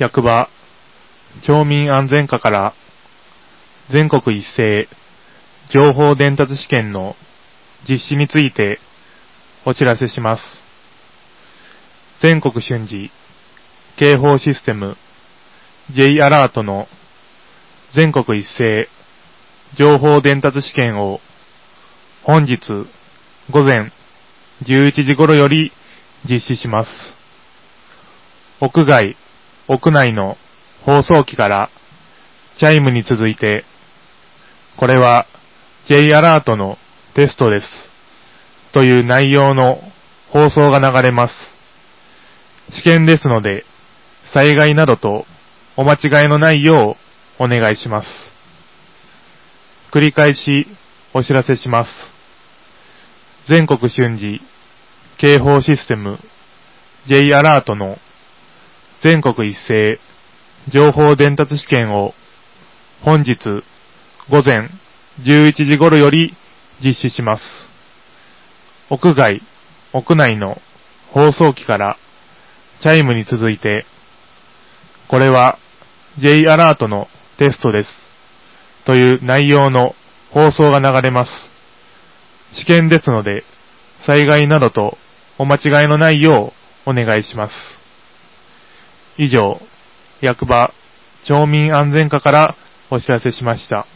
役場町民安全課から全国一斉情報伝達試験の実施についてお知らせします。全国瞬時警報システム J アラートの全国一斉情報伝達試験を本日午前11時頃より実施します。屋外、屋内の放送機からチャイムに続いて、これは J アラートのテストですという内容の放送が流れます。試験ですので、災害などとお間違いのないようお願いします。繰り返しお知らせします。全国瞬時警報システム J アラートの全国一斉情報伝達試験を本日午前11時頃より実施します。屋外、屋内の放送機からチャイムに続いて、これは J アラートのテストですという内容の放送が流れます。試験ですので、災害などとお間違いのないようお願いします。以上、役場町民安全課からお知らせしました。